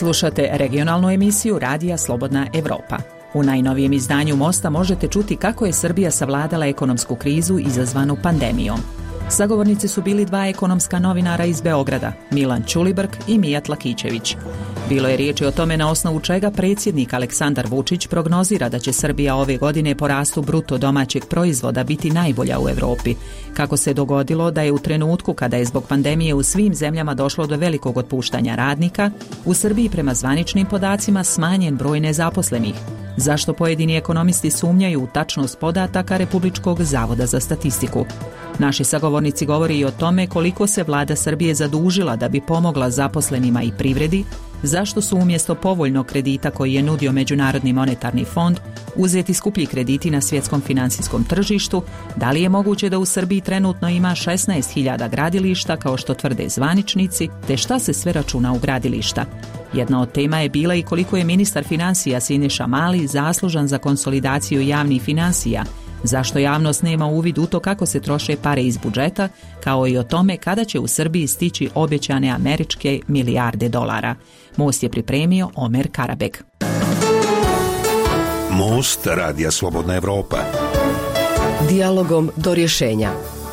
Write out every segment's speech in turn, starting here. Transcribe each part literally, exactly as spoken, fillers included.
Slušate regionalnu emisiju Radija Slobodna Evropa. U najnovijem izdanju Mosta možete čuti kako je Srbija savladala ekonomsku krizu izazvanu pandemijom. Sagovornici su bili dva ekonomska novinara iz Beograda, Milan Ćulibrk i Mijat Lakićević. Bilo je riječi o tome na osnovu čega predsjednik Aleksandar Vučić prognozira da će Srbija ove godine po rastu bruto domaćeg proizvoda biti najbolja u Europi. Kako se dogodilo da je u trenutku kada je zbog pandemije u svim zemljama došlo do velikog otpuštanja radnika, u Srbiji prema zvaničnim podacima smanjen broj nezaposlenih. Zašto pojedini ekonomisti sumnjaju u tačnost podataka Republičkog zavoda za statistiku? Naši sagovornici govori i o tome koliko se vlada Srbije zadužila da bi pomogla zaposlenima i privredi, zašto su umjesto povoljnog kredita koji je nudio Međunarodni monetarni fond uzeti skuplji krediti na svjetskom financijskom tržištu, da li je moguće da u Srbiji trenutno ima šesnaest hiljada gradilišta kao što tvrde zvaničnici, te šta se sve računa u gradilišta. Jedna od tema je bila i koliko je ministar financija Siniša Mali zaslužan za konsolidaciju javnih financija, zašto javnost nema uvid u to kako se troše pare iz budžeta, kao i o tome kada će u Srbiji stići obećane američke milijarde dolara. Most je pripremio Omer Karabek. Most Radija Slobodna Evropa. Dijalogom do rješenja.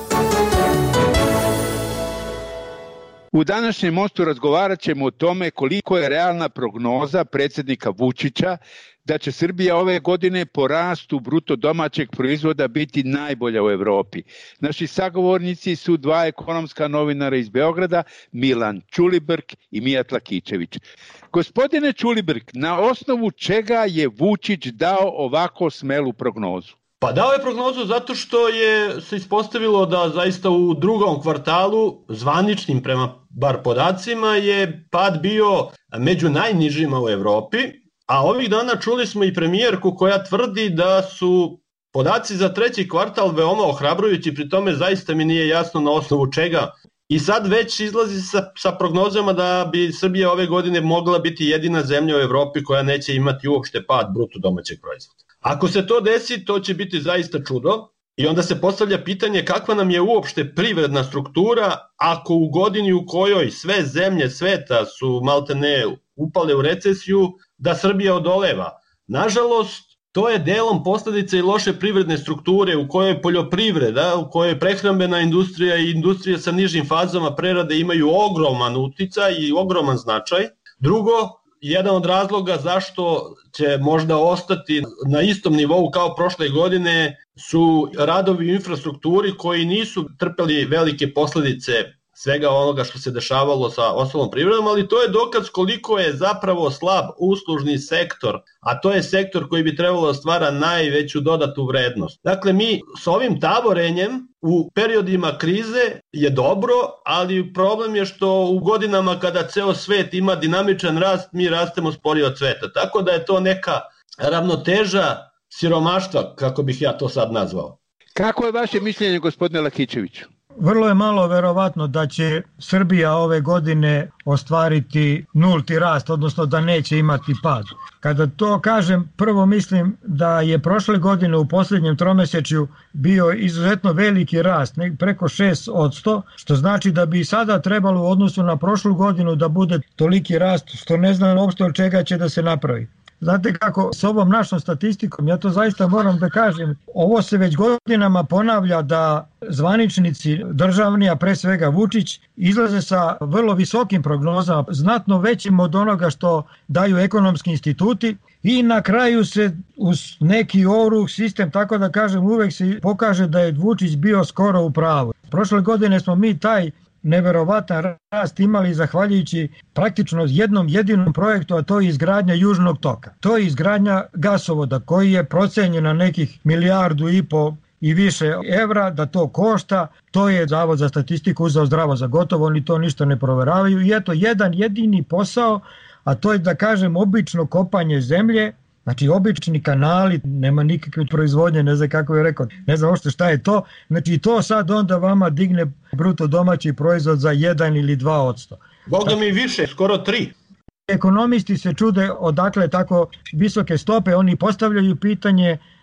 U današnjem Mostu razgovarat ćemo o tome koliko je realna prognoza predsjednika Vučića da će Srbija ove godine po rastu bruto domaćeg proizvoda biti najbolja u Europi. Naši sagovornici su dva ekonomska novinara iz Beograda, Milan Ćulibrk i Mijat Lakićević. Gospodine Ćulibrk, na osnovu čega je Vučić dao ovako smelu prognozu? Pa dao je prognozu zato što je se ispostavilo da zaista u drugom kvartalu, zvaničnim prema bar podacima, je pad bio među najnižima u Evropi, a ovih dana čuli smo i premijerku koja tvrdi da su podaci za treći kvartal veoma ohrabrujući, pri tome zaista mi nije jasno na osnovu čega. I sad već izlazi sa, sa prognozama da bi Srbija ove godine mogla biti jedina zemlja u Evropi koja neće imati uopšte pad bruto domaćeg proizvoda. Ako se to desi, to će biti zaista čudo i onda se postavlja pitanje kakva nam je uopšte privredna struktura ako u godini u kojoj sve zemlje sveta su maltene upale u recesiju, da Srbija odoleva. Nažalost, to je delom posljedica i loše privredne strukture u kojoj poljoprivreda, u kojoj prehrambena industrija i industrija sa nižim fazama prerade imaju ogroman uticaj i ogroman značaj. Drugo, jedan od razloga zašto će možda ostati na istom nivou kao prošle godine su radovi u infrastrukturi koji nisu trpeli velike posljedice svega onoga što se dešavalo sa ostalom privredom, ali to je dokaz koliko je zapravo slab uslužni sektor, a to je sektor koji bi trebalo da stvara najveću dodatu vrednost. Dakle, mi s ovim taborenjem u periodima krize je dobro, ali problem je što u godinama kada ceo svet ima dinamičan rast, mi rastemo sporije od sveta. Tako da je to neka ravnoteža siromaštva, kako bih ja to sad nazvao. Kako je vaše mišljenje, gospodine Lakićeviću? Vrlo je malo verovatno da će Srbija ove godine ostvariti nulti rast, odnosno da neće imati pad. Kada to kažem, prvo mislim da je prošle godine u posljednjem tromesečju bio izuzetno veliki rast, preko šest posto, što znači da bi sada trebalo u odnosu na prošlu godinu da bude toliki rast, što ne znam uopšte od čega će da se napravi. Znate kako, s ovom našom statistikom, ja to zaista moram da kažem, ovo se već godinama ponavlja da zvaničnici državni, a pre svega Vučić, izlaze sa vrlo visokim prognozama, znatno većim od onoga što daju ekonomski instituti i na kraju se uz neki oruh sistem, tako da kažem, uvek se pokaže da je Vučić bio skoro u pravu. Prošle godine smo mi taj neverovatan rast imali zahvaljujući praktično jednom jedinom projektu, a to je izgradnja Južnog toka. To je izgradnja gasovoda koji je procenjen na nekih milijardu i po i više evra da to košta. To je Zavod za statistiku uzeo zdravo za gotovo, oni to ništa ne proveravaju i eto jedan jedini posao, a to je da kažem obično kopanje zemlje. Znači obični kanali, nema nikakve proizvodnje, ne znam kako je rekao, ne znam ošte šta je to. Znači to sad onda vama digne bruto domaći proizvod za jedan ili dva odsto. Boga mi više, skoro tri. Ekonomisti se čude odakle tako visoke stope, oni postavljaju pitanje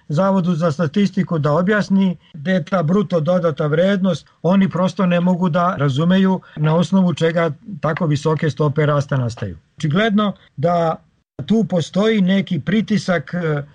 Zavodu za statistiku da objasni gde je ta bruto dodata vrednost, oni prosto ne mogu da razumeju na osnovu čega tako visoke stope rasta nastaju. Očigledno da tu postoji neki pritisak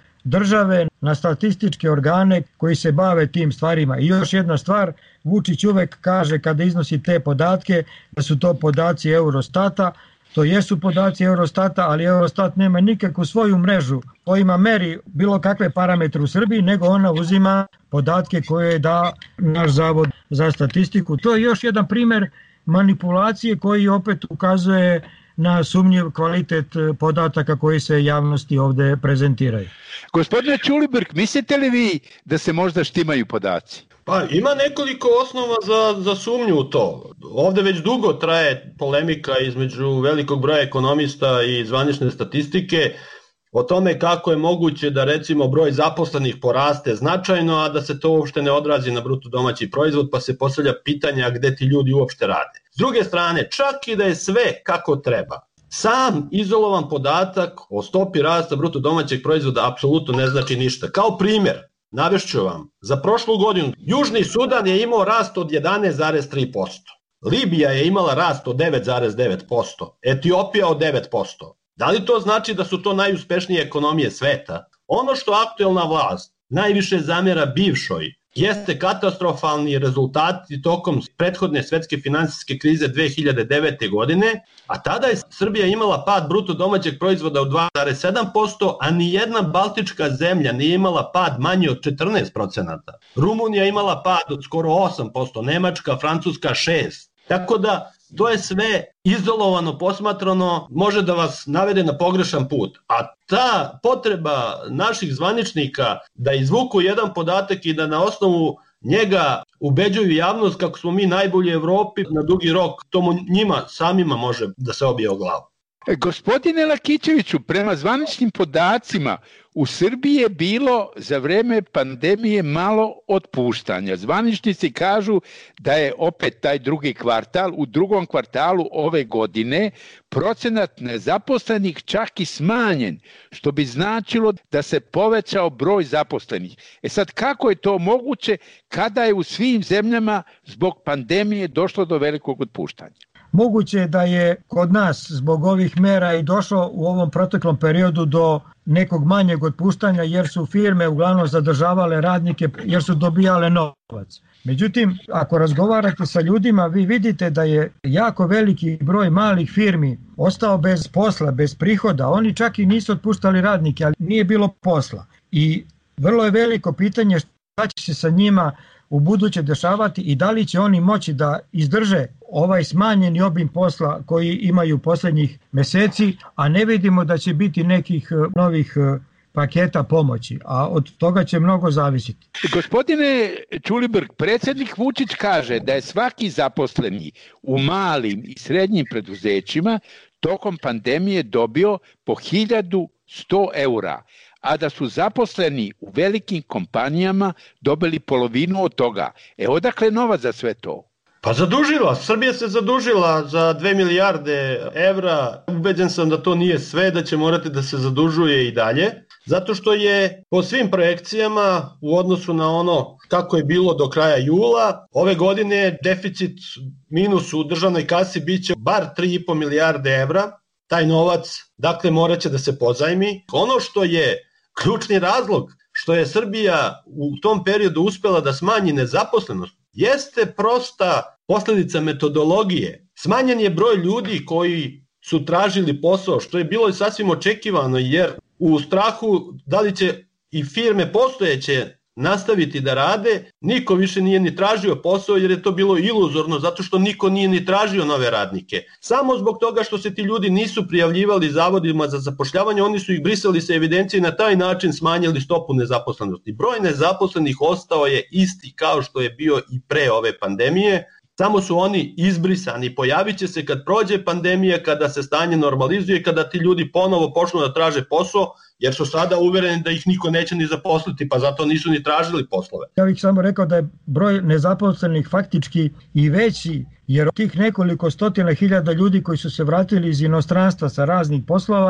države na statističke organe koji se bave tim stvarima. I još jedna stvar, Vučić uvek kaže kada iznosi te podatke da su to podaci Eurostata. To jesu podaci Eurostata, ali Eurostat nema nikakvu svoju mrežu kojima meri bilo kakve parametre u Srbiji, nego ona uzima podatke koje da naš Zavod za statistiku. To je još jedan primer manipulacije koji opet ukazuje na sumnjiv kvalitet podataka koji se javnosti ovde prezentiraju. Gospodine Ćulibrk, mislite li vi da se možda štimaju podaci? Pa ima nekoliko osnova za, za sumnju u to. Ovde već dugo traje polemika između velikog broja ekonomista i zvanične statistike o tome kako je moguće da recimo broj zaposlenih poraste značajno, a da se to uopšte ne odrazi na bruto domaći proizvod, pa se postavlja pitanja gde ti ljudi uopšte rade. S druge strane, čak i da je sve kako treba, sam izolovan podatak o stopi rasta bruto domaćeg proizvoda apsolutno ne znači ništa. Kao primer, navešću vam, za prošlu godinu Južni Sudan je imao rast od jedanaest zarez tri posto, Libija je imala rast od devet zarez devet posto, Etiopija od devet posto. Da li to znači da su to najuspešnije ekonomije sveta? Ono što aktuelna vlast najviše zamera bivšoj jeste katastrofalni rezultati tokom prethodne svetske finansijske krize dve hiljade devete. godine, a tada je Srbija imala pad bruto domaćeg proizvoda od dva zarez sedam posto, a ni jedna baltička zemlja nije imala pad manji od četrnaest procenata. Rumunija je imala pad od skoro osam posto, Nemačka, Francuska šest posto. Tako da to je sve izolovano posmatrano, može da vas navede na pogrešan put. A ta potreba naših zvaničnika da izvuku jedan podatak i da na osnovu njega ubeđuju javnost kako smo mi najbolji u Evropi, na dugi rok to njima samima može da se obije o glavu. Gospodine Lakićeviću, prema zvaničnim podacima u Srbiji je bilo za vreme pandemije malo otpuštanja. Zvaničnici kažu da je opet taj drugi kvartal, u drugom kvartalu ove godine procenat nezaposlenih čak i smanjen, što bi značilo da se povećao broj zaposlenih. E sad, kako je to moguće kada je u svim zemljama zbog pandemije došlo do velikog otpuštanja? Moguće je da je kod nas zbog ovih mera i došlo u ovom proteklom periodu do nekog manjeg otpuštanja jer su firme uglavnom zadržavale radnike jer su dobijale novac. Međutim, ako razgovarate sa ljudima, vi vidite da je jako veliki broj malih firmi ostao bez posla, bez prihoda. Oni čak i nisu otpuštali radnike, ali nije bilo posla. I vrlo je veliko pitanje šta će se sa njima u buduće dešavati i da li će oni moći da izdrže ovaj smanjeni obim posla koji imaju poslednjih meseci, a ne vidimo da će biti nekih novih paketa pomoći, a od toga će mnogo zavisiti. Gospodine Ćulibrk, predsjednik Vučić kaže da je svaki zaposleni u malim i srednjim preduzećima tokom pandemije dobio po hiljadu sto eura, a da su zaposleni u velikim kompanijama dobili polovinu od toga. E, odakle novac za sve to? Pa zadužila, Srbija se zadužila za dve milijarde evra. Ubeđen sam da to nije sve, da će morati da se zadužuje i dalje, zato što je po svim projekcijama u odnosu na ono kako je bilo do kraja jula, ove godine deficit minus u državnoj kasi biće bar tri i po milijarde evra. Taj novac, dakle, morat će da se pozajmi. Ono što je ključni razlog što je Srbija u tom periodu uspela da smanji nezaposlenost jeste prosta posledica metodologije. Smanjen je broj ljudi koji su tražili posao, što je bilo i sasvim očekivano, jer u strahu da li će i firme postojeće nastaviti da rade, niko više nije ni tražio posao jer je to bilo iluzorno zato što niko nije ni tražio nove radnike. Samo zbog toga što se ti ljudi nisu prijavljivali zavodima za zapošljavanje, oni su ih brisali sa evidencije i na taj način smanjili stopu nezaposlenosti. Broj nezaposlenih ostao je isti kao što je bio i pre ove pandemije, samo su oni izbrisani. Pojavit će se kad prođe pandemija, kada se stanje normalizuje, kada ti ljudi ponovo počnu da traže posao, jer su sada uvereni da ih niko neće ni zaposliti, pa zato nisu ni tražili poslove. Ja bih samo rekao da je broj nezaposlenih faktički i veći, jer tih nekoliko stotina hiljada ljudi koji su se vratili iz inostranstva sa raznih poslova,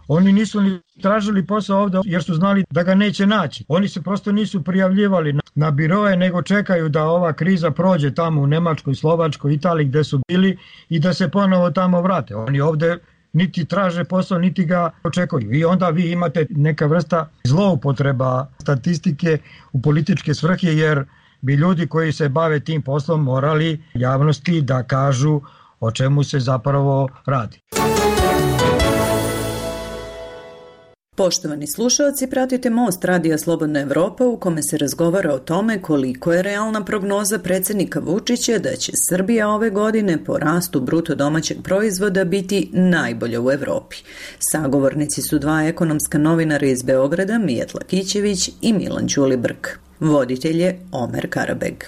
Oni nisu ni tražili posao ovde jer su znali da ga neće naći. Oni se prosto nisu prijavljivali na, na biroje, nego čekaju da ova kriza prođe tamo u Nemačkoj, Slovačkoj, Italiji gde su bili i da se ponovo tamo vrate. Oni ovde niti traže posao, niti ga očekuju. I onda vi imate neka vrsta zloupotreba statistike u političke svrhe, jer bi ljudi koji se bave tim poslom morali javnosti da kažu o čemu se zapravo radi. Poštovani slušalci, pratite Most Radija Slobodna Evropa u kome se razgovara o tome koliko je realna prognoza predsjednika Vučića da će Srbija ove godine po rastu bruto domaćeg proizvoda biti najbolja u Evropi. Sagovornici su dva ekonomska novinara iz Beograda, Mijat Lakićević i Milan Ćulibrk. Voditelj je Omer Karabeg.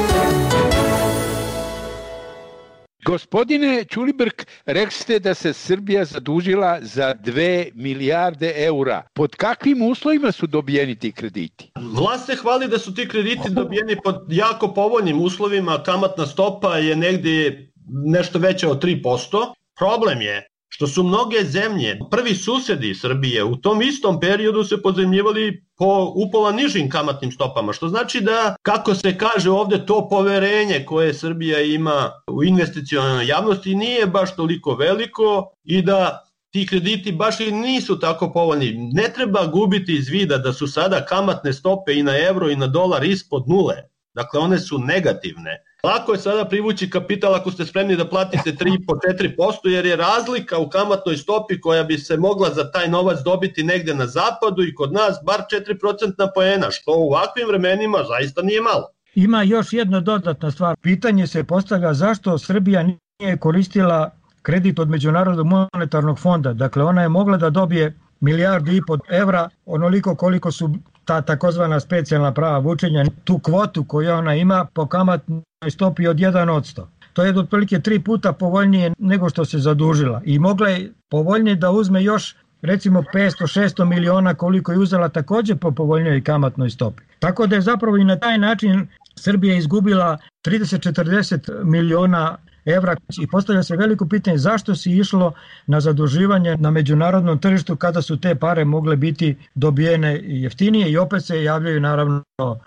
Gospodine Ćulibrk, rekli ste da se Srbija zadužila za dve milijarde eura. Pod kakvim uslovima su dobijeni ti krediti? Vlast se hvali da su ti krediti dobijeni pod jako povoljnim uslovima. Kamatna stopa je negdje nešto veća od tri posto. Problem je što su mnoge zemlje, prvi susedi Srbije, u tom istom periodu se pozajmljivali po upola nižim kamatnim stopama, što znači da, kako se kaže ovde, to poverenje koje Srbija ima u investicionalnoj javnosti nije baš toliko veliko i da ti krediti baš i nisu tako povoljni. Ne treba gubiti iz vida da su sada kamatne stope i na evro i na dolar ispod nule. Dakle, one su negativne. Lako je sada privući kapital ako ste spremni da platite tri do četiri posto, jer je razlika u kamatnoj stopi koja bi se mogla za taj novac dobiti negde na zapadu i kod nas bar četiri procentna poena, što u ovakvim vremenima zaista nije malo. Ima još jedna dodatna stvar. Pitanje se postavlja zašto Srbija nije koristila kredit od Međunarodnog monetarnog fonda. Dakle, ona je mogla da dobije milijardu i po evra, onoliko koliko su ta takozvana specijalna prava vučenja, tu kvotu koju ona ima po kamatnoj stopi od jedan posto. To je otprilike tri puta povoljnije nego što se zadužila i mogla je povoljnije da uzme još recimo petsto do šesto miliona koliko je uzela također po povoljnijoj kamatnoj stopi. Tako da je zapravo i na taj način Srbija izgubila trideset do četrdeset miliona evra i postavlja se veliko pitanje zašto se išlo na zaduživanje na međunarodnom tržištu kada su te pare mogle biti dobijene jeftinije i opet se javljaju naravno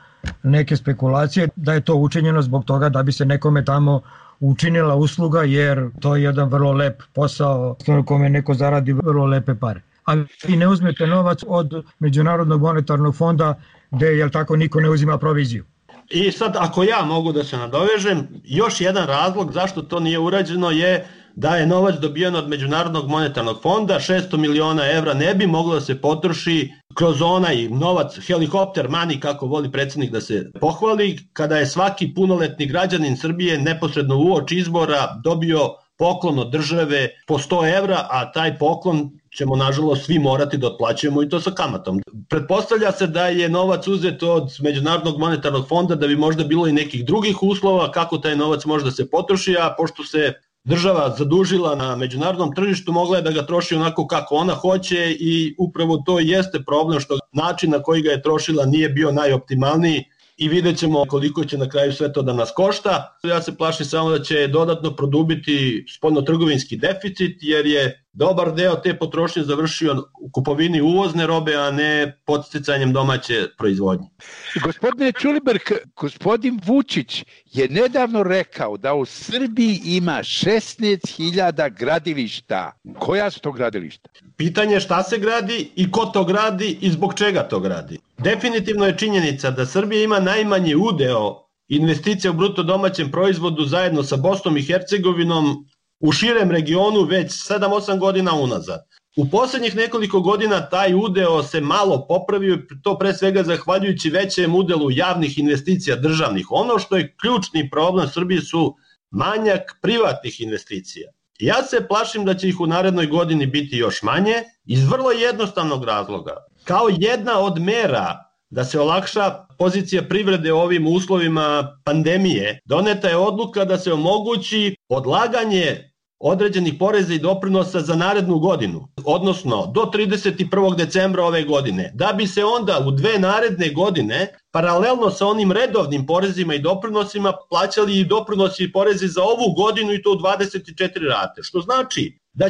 neke spekulacije da je to učinjeno zbog toga da bi se nekome tamo učinila usluga, jer to je jedan vrlo lep posao u kome neko zaradi vrlo lepe pare. A vi ne uzmete novac od Međunarodnog monetarnog fonda gde, jel tako, niko ne uzima proviziju. I sad, ako ja mogu da se nadovežem, još jedan razlog zašto to nije urađeno je da je novac dobijen od Međunarodnog monetarnog fonda, šesto miliona evra ne bi moglo da se potroši kroz onaj novac, helikopter money, kako voli predsjednik da se pohvali, kada je svaki punoletni građanin Srbije neposredno uoči izbora dobio poklon od države po sto evra, a taj poklon ćemo nažalost svi morati da otplaćujemo i to sa kamatom. Pretpostavlja se da je novac uzet od Međunarodnog monetarnog fonda da bi možda bilo i nekih drugih uslova kako taj novac može da se potroši, a pošto se država zadužila na međunarodnom tržištu, mogla je da ga troši onako kako ona hoće i upravo to jeste problem što način na koji ga je trošila nije bio najoptimalniji i vidjet ćemo koliko će na kraju sve to da nas košta. Ja se plašim samo da će dodatno produbiti spoljnotrgovinski deficit, jer je dobar deo te potrošnje završio u kupovini uvozne robe, a ne podsticanjem domaće proizvodnje. Gospodine Ćulibrk, gospodin Vučić je nedavno rekao da u Srbiji ima šesnaest hiljada gradilišta. Koja su to gradilišta? Pitanje je šta se gradi i ko to gradi i zbog čega to gradi. Definitivno je činjenica da Srbija ima najmanji udeo investicija u bruto domaćem proizvodu zajedno sa Bosnom i Hercegovinom u širem regionu već sedam osam godina unazad. U poslednjih nekoliko godina taj udeo se malo popravio, to pre svega zahvaljujući većem udelu javnih investicija državnih. Ono što je ključni problem Srbije su manjak privatnih investicija. Ja se plašim da će ih u narednoj godini biti još manje iz vrlo jednostavnog razloga. Kao jedna od mera da se olakša pozicija privrede u ovim uslovima pandemije, doneta je odluka da se omogući odlaganje određenih poreza i doprinosa za narednu godinu, odnosno do trideset prvog decembra ove godine, da bi se onda u dve naredne godine, paralelno sa onim redovnim porezima i doprinosima, plaćali i doprinosi i porezi za ovu godinu i to u dvadeset četiri rate, što znači da će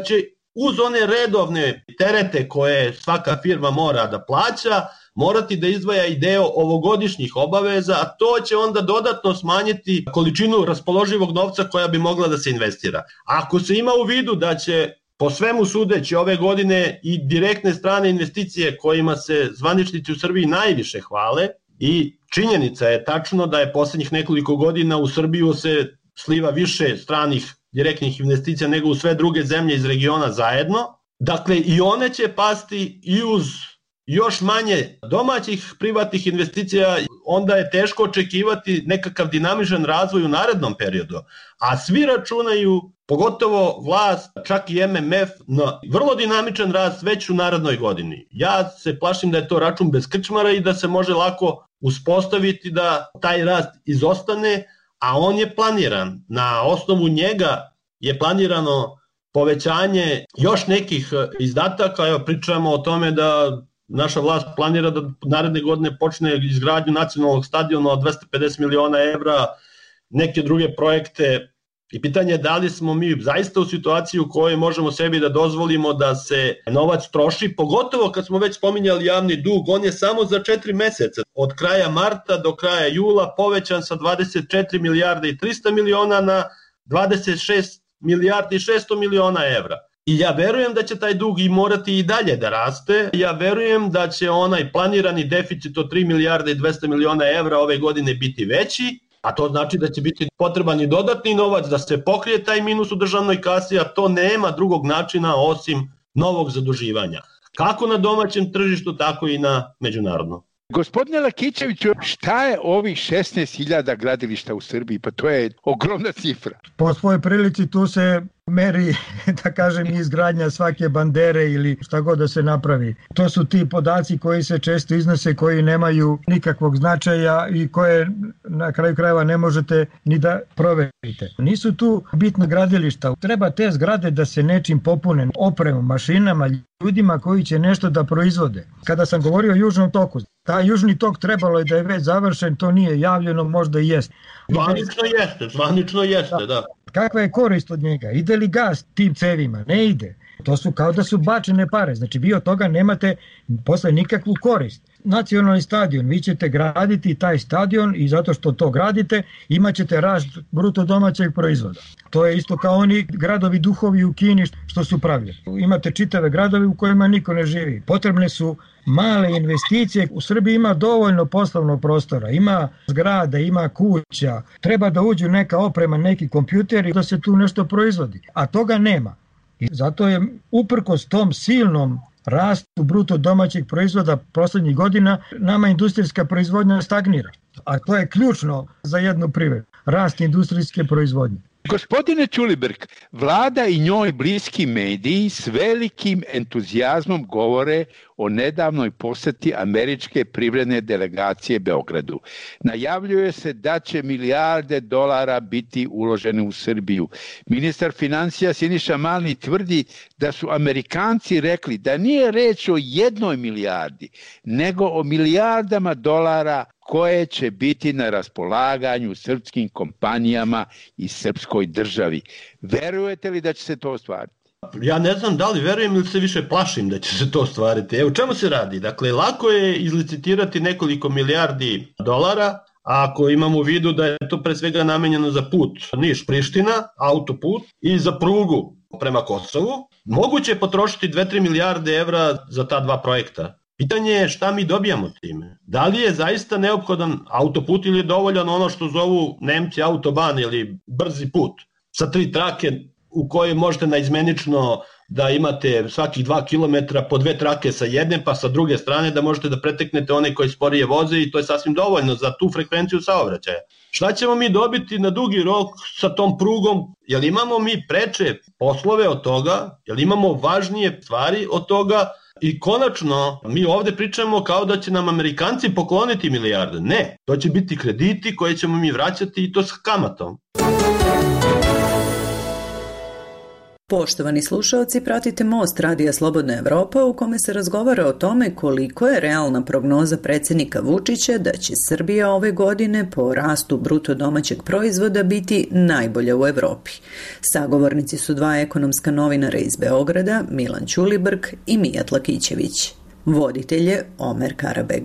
uz one redovne terete koje svaka firma mora da plaća, morati da izdvaja i deo ovogodišnjih obaveza, a to će onda dodatno smanjiti količinu raspoloživog novca koja bi mogla da se investira. Ako se ima u vidu da će po svemu sudeći ove godine i direktne strane investicije kojima se zvaničnici u Srbiji najviše hvale, i činjenica je tačno da je poslednjih nekoliko godina u Srbiju se sliva više stranih direktnih investicija nego u sve druge zemlje iz regiona zajedno. Dakle, i one će pasti i uz još manje domaćih privatnih investicija, onda je teško očekivati nekakav dinamičan razvoj u narednom periodu. A svi računaju, pogotovo vlast, čak i M M F, na vrlo dinamičan rast već u narednoj godini. Ja se plašim da je to račun bez krčmara i da se može lako uspostaviti da taj rast izostane, a on je planiran. Na osnovu njega je planirano povećanje još nekih izdataka. Evo, pričamo o tome da naša vlast planira da naredne godine počne izgradnju nacionalnog stadiona od dvesta pedeset miliona evra, neke druge projekte. I pitanje je da li smo mi zaista u situaciji u kojoj možemo sebi da dozvolimo da se novac troši, pogotovo kad smo već spominjali javni dug, on je samo za četiri meseca, od kraja marta do kraja jula povećan sa dvadeset četiri milijarde i trista miliona na dvadeset šest milijardi i šesto miliona evra. I ja verujem da će taj dug i morati i dalje da raste. Ja verujem da će onaj planirani deficit od tri milijarde i dvesta miliona evra ove godine biti veći, a to znači da će biti potreban i dodatni novac da se pokrije taj minus u državnoj kasi, a to nema drugog načina osim novog zaduživanja. Kako na domaćem tržištu, tako i na međunarodnom. Gospodine Lakićeviću, šta je ovih šesnaest hiljada gradilišta u Srbiji? Pa to je ogromna cifra. Po svojoj prilici tu se meri, da kažem, izgradnja svake bandere ili šta god da se napravi. To su ti podaci koji se često iznose, koji nemaju nikakvog značaja i koje na kraju krajeva ne možete ni da proverite. Nisu tu bitna gradilišta. Treba te zgrade da se nečim popune, opremom, mašinama, ljudima koji će nešto da proizvode. Kada sam govorio o Južnom toku, taj Južni tok trebalo je da je već završen, to nije javljeno, možda i jeste. Zvanično jeste, zvanično jeste, da. Kakva je korist od njega? Ide li gas tim cevima? Ne ide. To su kao da su bačene pare. Znači vi od toga nemate posle nikakvu korist. Nacionalni stadion, vi ćete graditi taj stadion i zato što to gradite imat ćete rast bruto domaćeg proizvoda. To je isto kao oni gradovi duhovi u Kini što su pravljeni. Imate čitave gradovi u kojima niko ne živi. Potrebne su male investicije. U Srbiji ima dovoljno poslovnog prostora, ima zgrada, ima kuća. Treba da uđu neka oprema, neki kompjuteri da se tu nešto proizvodi. A toga nema. I zato je uprkos tom silnom rastu bruto domaćeg proizvoda poslednjih godina nama industrijska proizvodnja stagnira. A to je ključno za jednu privredu. Rast industrijske proizvodnje. Gospodine Ćulibrk, vlada i njoj bliski mediji s velikim entuzijazmom govore o nedavnoj poseti američke privredne delegacije Beogradu. Najavljuje se da će milijarde dolara biti uložene u Srbiju. Ministar financija Siniša Mali tvrdi da su Amerikanci rekli da nije reč o jednoj milijardi, nego o milijardama dolara koje će biti na raspolaganju srpskim kompanijama i srpskoj državi. Verujete li da će se to ostvariti? Ja ne znam da li verujem ili se više plašim da će se to ostvariti. Evo, čemu se radi? Dakle, lako je izlicitirati nekoliko milijardi dolara, a ako imamo u vidu da je to pre svega namenjeno za put Niš-Priština, autoput, i za prugu prema Kosovu, moguće je potrošiti dve do tri milijarde evra za ta dva projekta. Pitanje je šta mi dobijamo time. Da li je zaista neophodan autoput ili je dovoljan ono što zovu Nemci autoban ili brzi put sa tri trake u kojoj možete naizmenično da imate svakih dva kilometra po dve trake sa jedne pa sa druge strane da možete da preteknete one koji sporije voze i to je sasvim dovoljno za tu frekvenciju saobraćaja. Šta ćemo mi dobiti na dugi rok sa tom prugom? Jel imamo mi preče poslove od toga? Jel imamo važnije stvari od toga? I konačno, mi ovde pričamo kao da će nam Amerikanci pokloniti milijarde. Ne, to će biti krediti koje ćemo mi vraćati i to s kamatom. Poštovani slušaoci, pratite Most Radija Slobodna Evropa u kome se razgovara o tome koliko je realna prognoza predsjednika Vučića da će Srbija ove godine po rastu bruto domaćeg proizvoda biti najbolja u Evropi. Sagovornici su dva ekonomska novinara iz Beograda, Milan Ćulibrk i Mijat Lakićević. Voditelj je Omer Karabeg.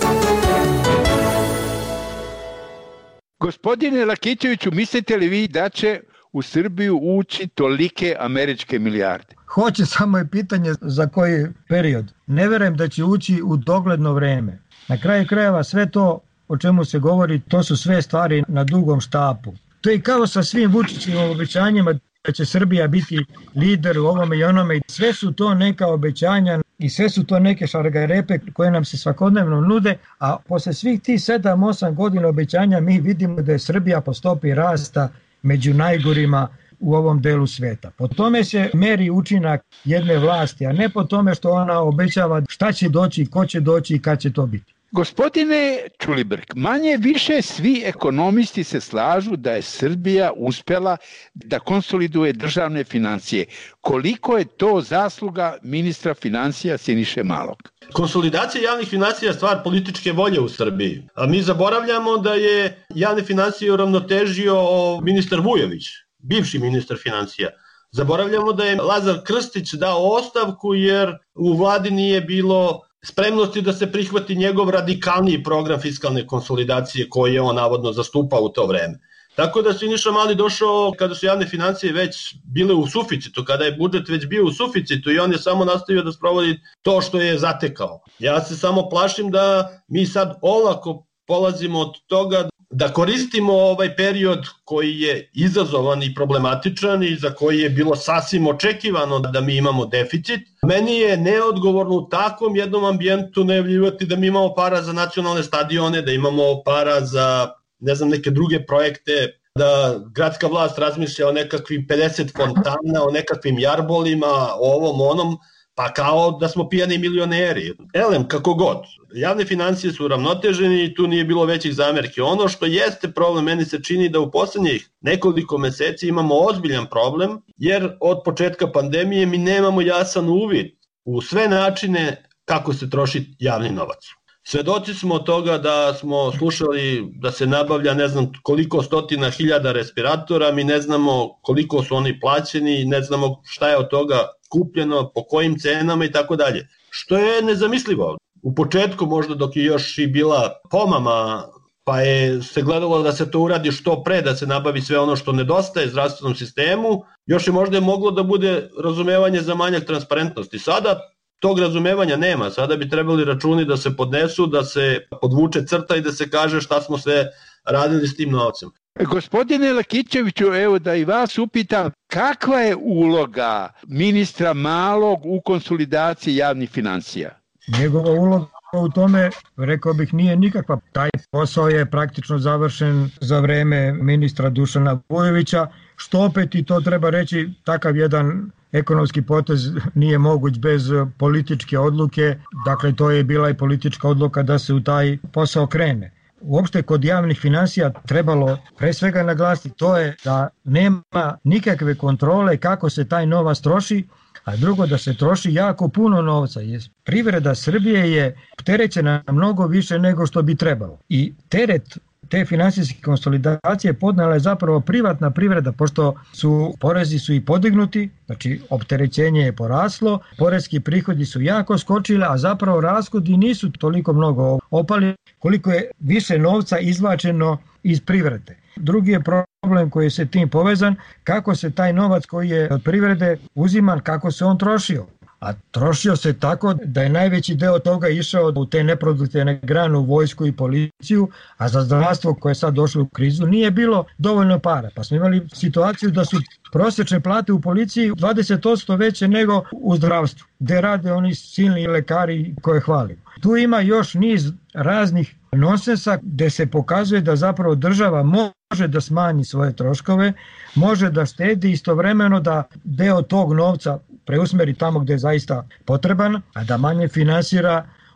Gospodine Lakićeviću, mislite li vi da će u Srbiju ući tolike američke milijarde? Hoće, samo je pitanje za koji period. Ne verujem da će ući u dogledno vreme. Na kraju krajeva sve to o čemu se govori, to su sve stvari na dugom štapu. To je kao sa svim Vučićevim obećanjima da će Srbija biti lider u ovome i onome. Sve su to neka obećanja i sve su to neke šargarepe koje nam se svakodnevno nude, a posle svih tih sedam osam godina obećanja mi vidimo da je Srbija po stopi rasta među najgorima u ovom delu sveta. Po tome se meri učinak jedne vlasti, a ne po tome što ona obećava šta će doći, ko će doći i kad će to biti. Gospodine Ćulibrk, manje više svi ekonomisti se slažu da je Srbija uspela da konsoliduje državne financije. Koliko je to zasluga ministra financija Siniše Malog? Konsolidacija javnih financija je stvar političke volje u Srbiji. A mi zaboravljamo da je javne financije uravnotežio ministar Vujović, bivši ministar financija. Zaboravljamo da je Lazar Krstić dao ostavku jer u vladi nije bilo spremnosti da se prihvati njegov radikalniji program fiskalne konsolidacije koji je on navodno zastupao u to vreme. Tako da Siniša Mali došao kada su javne financije već bile u suficitu, kada je budžet već bio u suficitu i on je samo nastavio da sprovodi to što je zatekao. Ja se samo plašim da mi sad olako polazimo od toga da koristimo ovaj period koji je izazovan i problematičan i za koji je bilo sasvim očekivano da mi imamo deficit. Meni je neodgovorno u takvom jednom ambijentu najavljivati da mi imamo para za nacionalne stadione, da imamo para za ne znam neke druge projekte, da gradska vlast razmišlja o nekakvim pedeset fontana, o nekakvim jarbolima, o ovom onom, pa kao da smo pijani milioneri. Elem, kako god. Javne financije su uravnoteženi i tu nije bilo većih zamerki. Ono što jeste problem, meni se čini da u poslednjih nekoliko meseci imamo ozbiljan problem, jer od početka pandemije mi nemamo jasan uvid u sve načine kako se troši javni novac. Svedoci smo od toga da smo slušali da se nabavlja ne znam koliko stotina hiljada respiratora, mi ne znamo koliko su oni plaćeni, ne znamo šta je od toga kupljeno, po kojim cenama i tako dalje. Što je nezamislivo. U početku možda dok je još i bila pomama, pa je se gledalo da se to uradi što pre, da se nabavi sve ono što nedostaje zdravstvenom sistemu, još je možda moglo da bude razumevanje za manjak transparentnosti. Sada tog razumevanja nema, sada bi trebali računi da se podnesu, da se podvuče crta i da se kaže šta smo sve radili s tim novcem. Gospodine Lakićeviću, evo da i vas upitam, kakva je uloga ministra Malog u konsolidaciji javnih financija? Njegova uloga u tome, rekao bih, nije nikakva. Taj posao je praktično završen za vreme ministra Dušana Vujovića, što opet, i to treba reći, takav jedan ekonomski potez nije moguć bez političke odluke, dakle to je bila i politička odluka da se u taj posao krene. Uopšte kod javnih finansija trebalo pre svega naglasiti to je da nema nikakve kontrole kako se taj novac troši, a drugo da se troši jako puno novca. Privreda Srbije je opterećena mnogo više nego što bi trebalo. I teret te finansijske konsolidacije podnala je zapravo privatna privreda, pošto su porezi su i podignuti, znači opterećenje je poraslo, poreski prihodi su jako skočili, a zapravo rashodi nisu toliko mnogo opali koliko je više novca izvačeno iz privrede. Drugi je problem koji je se tim povezan, kako se taj novac koji je od privrede uziman, kako se on trošio. A trošio se tako da je najveći deo toga išao u te neproduktivne grane, u vojsku i policiju, a za zdravstvo koje je sad došlo u krizu nije bilo dovoljno para. Pa smo imali situaciju da su prosječne plate u policiji dvadeset posto veće nego u zdravstvu, gde rade oni silni lekari koje hvalimo. Tu ima još niz raznih nonsensa gde se pokazuje da zapravo država može da smanji svoje troškove, može da štedi, istovremeno da deo tog novca preusmeri tamo gde je zaista potreban, a da manje finansira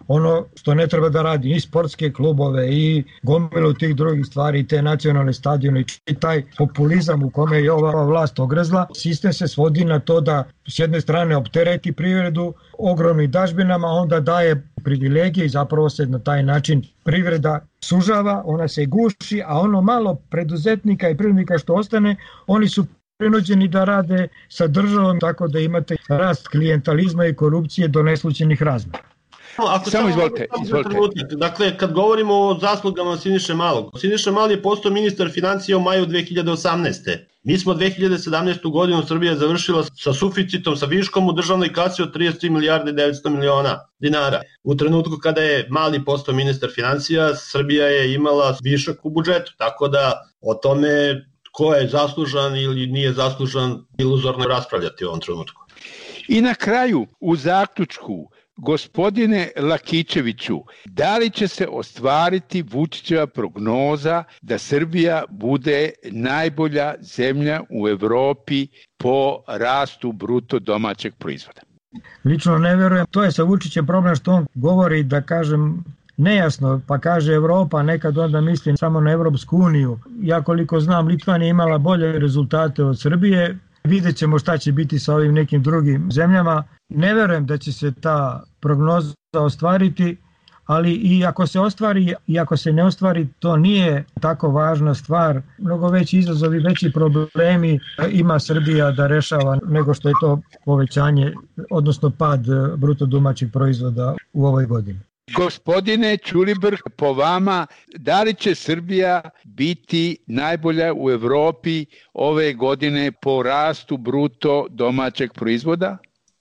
ono što ne treba da radi i sportske klubove i gomilu tih drugih stvari, te nacionalne stadione i taj populizam u kome je ova vlast ogrezla. Sistem se svodi na to da s jedne strane optereti privredu ogromnim dažbinama, onda daje privilegije i zapravo se na taj način privreda sužava, ona se guši, a ono malo preduzetnika i privrednika što ostane, oni su prinuđeni da rade sa državom, tako da imate rast klijentalizma i korupcije do neslućenih razmjera. Ako samo izvolite, izvolite. Dakle, kad govorimo o zaslugama Siniše Malog, Siniša Mali je postao ministar financija u maju dve hiljade osamnaeste. Mi smo dve hiljade sedamnaestu. godinu Srbija završila sa suficitom, sa viškom u državnoj kasi od trideset tri milijarde devetsto miliona dinara. U trenutku kada je Mali postao ministar financija, Srbija je imala višak u budžetu, tako da o tome ko je zaslužan ili nije zaslužan, iluzorno raspravljati u ovom trenutku. I na kraju, u zaključku, gospodine Lakićeviću, da li će se ostvariti Vučićeva prognoza da Srbija bude najbolja zemlja u Evropi po rastu bruto domaćeg proizvoda? Lično ne verujem. To je sa Vučićem problem što on govori, da kažem, nejasno, pa kaže Evropa, nekad onda mislim samo na Evropsku uniju. Ja koliko znam, Litvanija je imala bolje rezultate od Srbije. Vidjet ćemo šta će biti sa ovim nekim drugim zemljama. Ne verujem da će se ta prognoza ostvariti, ali i ako se ostvari i ako se ne ostvari, to nije tako važna stvar. Mnogo veći izazovi, veći problemi ima Srbija da rešava nego što je to povećanje, odnosno pad bruto domaćeg proizvoda u ovoj godini. Gospodine Ćulibrk, po vama, da li će Srbija biti najbolja u Evropi ove godine po rastu bruto domaćeg proizvoda?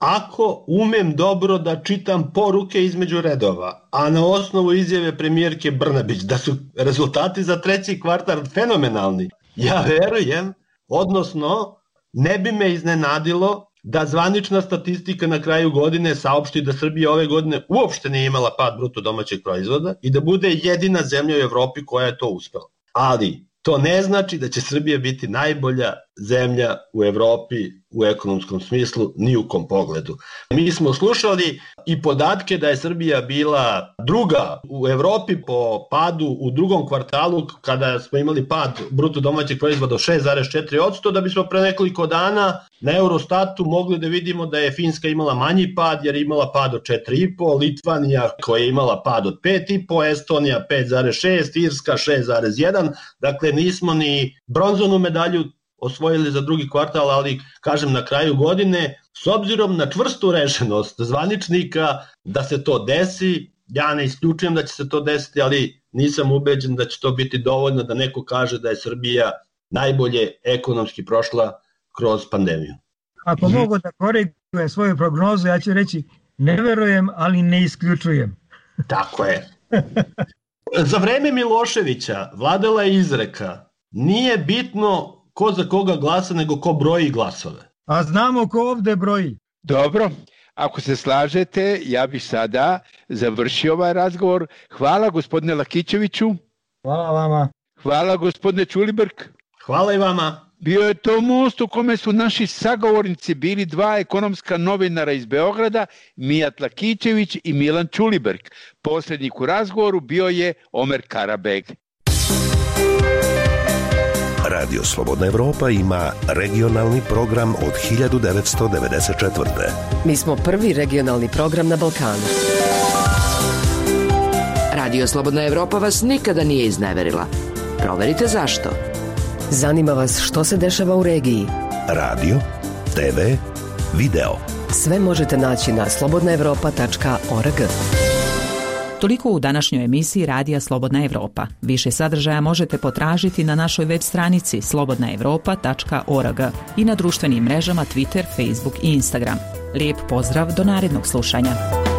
Ako umem dobro da čitam poruke između redova, a na osnovu izjave premijerke Brnabić da su rezultati za treći kvartal fenomenalni, ja verujem, odnosno ne bi me iznenadilo da zvanična statistika na kraju godine saopšti da Srbija ove godine uopšte nije imala pad bruto domaćeg proizvoda i da bude jedina zemlja u Evropi koja je to uspela. Ali to ne znači da će Srbija biti najbolja zemlja u Evropi u ekonomskom smislu ni u kom pogledu. Mi smo slušali i podatke da je Srbija bila druga u Evropi po padu u drugom kvartalu kada smo imali pad bruto domaćeg proizvoda od šest zarez četiri posto, da bismo pre nekoliko dana na Eurostatu mogli da vidimo da je Finska imala manji pad jer je imala pad od četiri zarez pet, Litvanija koja je imala pad od pet zarez pet, Estonija pet zarez šest, Irska šest zarez jedan, dakle nismo ni bronzanu medalju osvojili za drugi kvartal, ali kažem na kraju godine, s obzirom na čvrstu rešenost zvaničnika da se to desi, ja ne isključujem da će se to desiti, ali nisam ubeđen da će to biti dovoljno da neko kaže da je Srbija najbolje ekonomski prošla kroz pandemiju. Ako mogu da korigujem svoju prognozu, ja ću reći ne verujem, ali ne isključujem. Tako je. Za vreme Miloševića vladala je izreka, nije bitno ko za koga glasa, nego ko broji glasove. A znamo ko ovde broji. Dobro, ako se slažete, ja bih sada završio ovaj razgovor. Hvala gospodine Lakićeviću. Hvala vama. Hvala gospodine Ćulibrk. Hvala i vama. Bio je to most u kome su naši sagovornici bili dva ekonomska novinara iz Beograda, Mijat Lakićević i Milan Ćulibrk. Posrednik u razgovoru bio je Omer Karabeg. Radio Slobodna Evropa ima regionalni program od hiljadu devetsto devedeset četvrte. Mi smo prvi regionalni program na Balkanu. Radio Slobodna Evropa vas nikada nije izneverila. Proverite zašto. Zanima vas što se dešava u regiji. Radio, te ve, video. Sve možete naći na slobodna evropa tačka org. Toliko u današnjoj emisiji Radija Slobodna Evropa. Više sadržaja možete potražiti na našoj web stranici slobodna evropa tačka org i na društvenim mrežama Twitter, Facebook i Instagram. Lijep pozdrav do narednog slušanja.